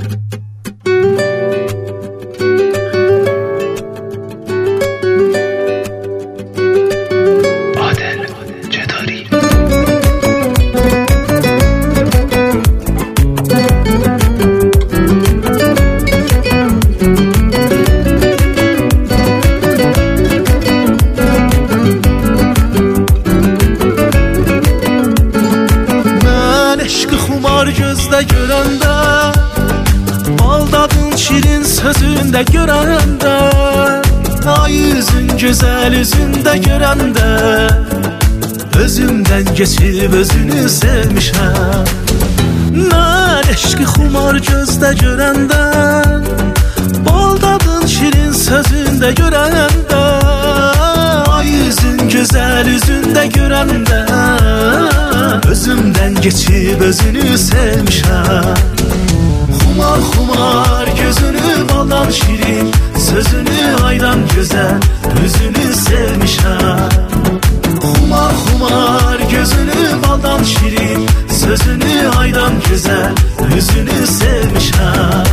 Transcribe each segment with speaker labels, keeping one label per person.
Speaker 1: Gözdə görəndə, aldadın şirin sözündə görəndə, ay üzün gözəl üzündə görəndə, özümdən keçib özünü sevmişəm. Mən eşqi xumar gözdə görəndə, aldadın şirin sözündə görəndə, ay üzün gözəl üzündə görəndə, özümdən geçib özünü sevmişəm. Xumar xumar gözünü baldan şirin, sözünü aydan gözəl, üzünü sevmişəm. Xumar xumar gözünü baldan şirin, sözünü aydan gözəl, üzünü sevmişəm.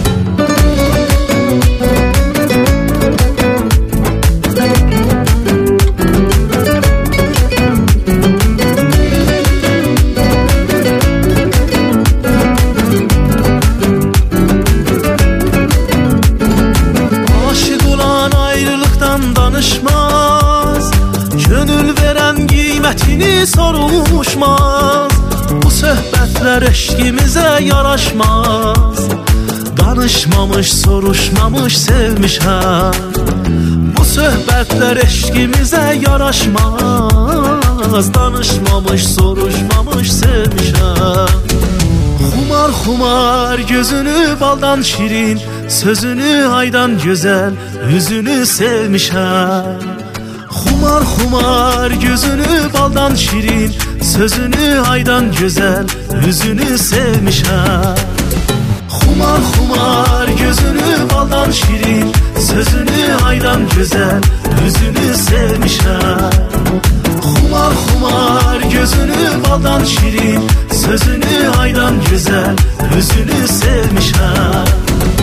Speaker 1: Danışmaz, gönül veren qiymətini soruşmaz. Bu söhbətlər eşqimizə yaraşmaz. Danışmamış, soruşmamış sevmişəm. Bu söhbətlər eşqimizə yaraşmaz. Danışmamış, soruşmamış sevmişəm. Xumar xumar gözünü baldan şirin, sözünü aydan gözəl, üzünü sevmişəm. Xumar xumar gözünü baldan şirin, sözünü aydan gözəl, üzünü sevmişəm. Xumar xumar gözünü baldan şirin, sözünü aydan gözəl, üzünü sevmişəm. Xumar xumar gözünü baldan şirin, sözünü aydan gözəl, üzünü sevmişəm.